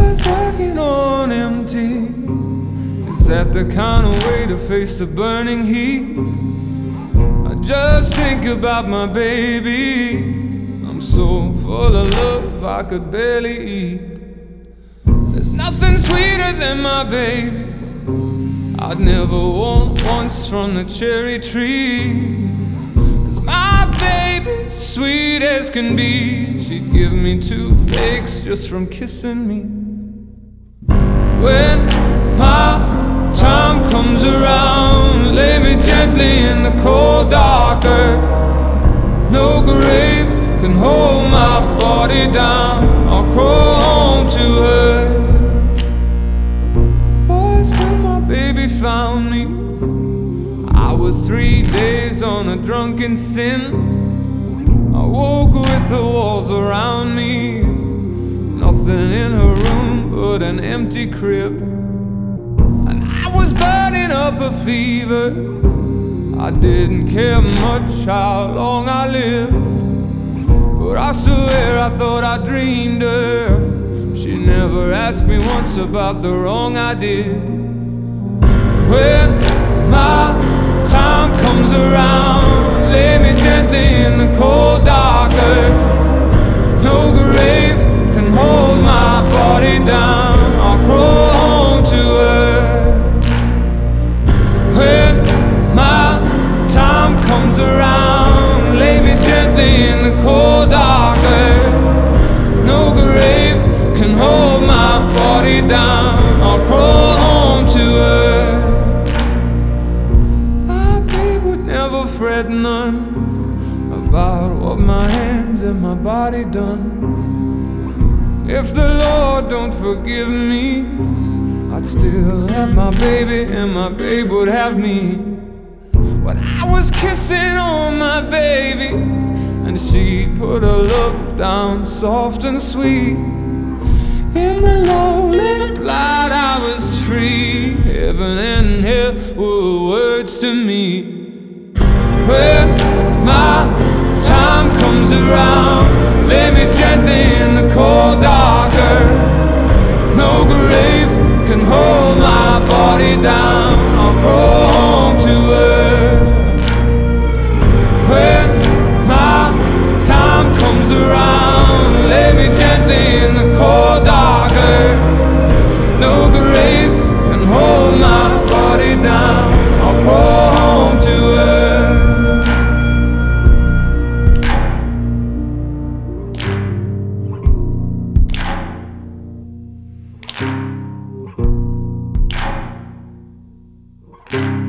Boys working on empty. Is that the kind of way to face the burning heat? I just think about my baby. I'm so full of love I could barely eat. There's nothing sweeter than my baby. I'd never want once from the cherry tree. 'Cause my baby's sweet as can be. She'd give me toothaches just from kissing me. When my time comes around, lay me gently in the cold dark earth. No grave can hold my body down. I'll crawl home to her. Boys, when my baby found me, I was 3 days on a drunken sin. I woke with the walls around me, nothing in her room but an empty crib. And I was burning up a fever. I didn't care much how long I lived, but I swear I thought I dreamed her. She never asked me once about the wrong I did. When my time comes around, lay me gently in the cold dark earth. No grave can hold my body down. I'll crawl home to her. When my time comes around, lay me gently in the cold dark earth. No grave can hold my body down. I'll crawl home to her. My babe would never fret none about what my hands and my body done. If the Lord don't forgive me, I'd still have my baby and my babe would have me. When I was kissing on my baby, and she'd put her love down soft and sweet. In the lonely light I was free. Heaven and hell were words to me. When my time comes around, lay me gently in the cold dark earth. No grave can hold my body down. I'll crawl home to her. When my time comes around, lay me gently in the cold dark earth. No grave can hold my body down. I'll crawl home to her. you.